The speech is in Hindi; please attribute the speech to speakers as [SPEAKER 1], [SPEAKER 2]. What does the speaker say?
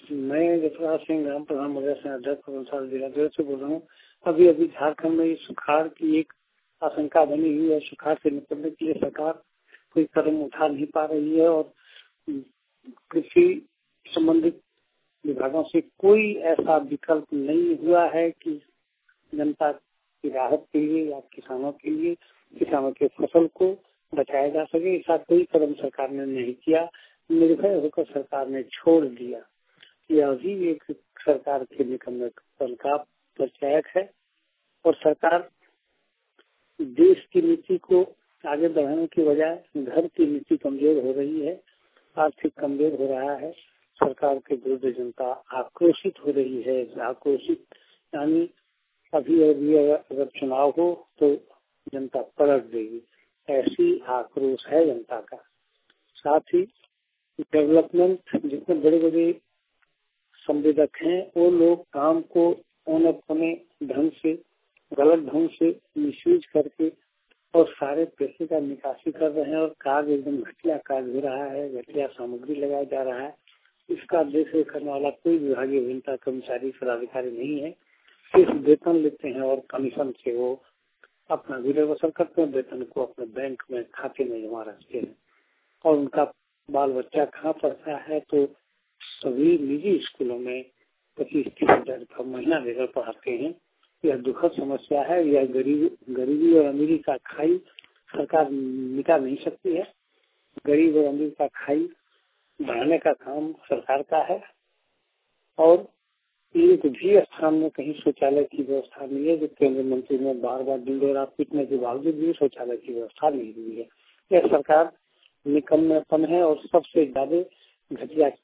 [SPEAKER 1] मैं जसराज सिंह ग्राम प्रधान मदरसा अध्यक्ष वंशाल जिला से बोल रहा हूँ। अभी अभी झारखंड में सुखाड़ की एक आशंका बनी हुई है। सुखाड़ से निपटने के लिए सरकार कोई कदम उठा नहीं पा रही है और कृषि संबंधित विभागों से कोई ऐसा विकल्प नहीं हुआ है कि जनता की राहत के लिए या किसानों के लिए किसानों के फसल को बचाया जा सके। ऐसा कोई कदम सरकार ने नहीं किया। निर्भय होकर सरकार ने छोड़ दिया। यह भी एक सरकार के निकम्मे पन का परिचायक है और सरकार देश की नीति को आगे बढ़ाने की बजाय घर की नीति कमजोर हो रही है, आर्थिक कमजोर हो रहा है। सरकार के विरुद्ध जनता आक्रोशित हो रही है। आक्रोशित यानी अभी अगर चुनाव हो तो जनता पलट देगी, ऐसी आक्रोश है जनता का। साथ ही डेवलपमेंट जितने बड़े बड़े संवेदक हैं वो लोग काम को औने ढंग से गलत ढंग से मिसयूज करके और सारे पैसे का निकासी कर रहे हैं और कार्य एकदम घटिया कार्य हो रहा है, घटिया सामग्री लगाया जा रहा है। इसका देख रेख करने वाला कोई विभागीय अभियंता कर्मचारी पदाधिकारी नहीं है। सिर्फ वेतन लेते हैं और कमीशन से वो अपना गुजर बसर करते हैं। वेतन को अपने बैंक में खाते में जमा रखते हैं और उनका बाल बच्चा कहाँ पढ़ता है तो सभी निजी स्कूलों में 25-30 हजार का महीना देकर पढ़ाते हैं। यह दुखद समस्या है। यह गरीबी और अमीरी का खाई सरकार मिटा नहीं सकती है। गरीब और अमीर का खाई बढ़ाने का काम सरकार का है और एक भी स्थान में कहीं शौचालय की व्यवस्था नहीं है। जो केंद्रीय मंत्री ने बार बार दिलदौरा पीटने के बावजूद भी शौचालय की व्यवस्था नहीं हुई है। यह सरकार निकम्मेपन है और सबसे ज्यादा घटिया